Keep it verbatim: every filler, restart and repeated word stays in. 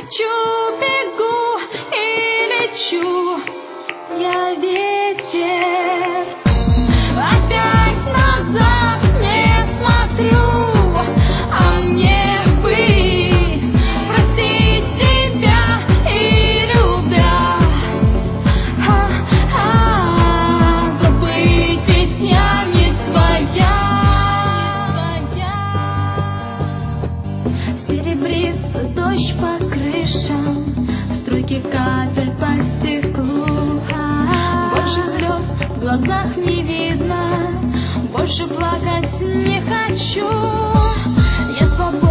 хочу, бегу и лечу. Я ветер, опять назад не смотрю, а мне бы простить тебя и любя, а-а, забыть песня не твоя. Серебрится дождь по крышам, струйки капель по стеклу. Больше слез в глазах не видно, больше плакать не хочу. Я свободна.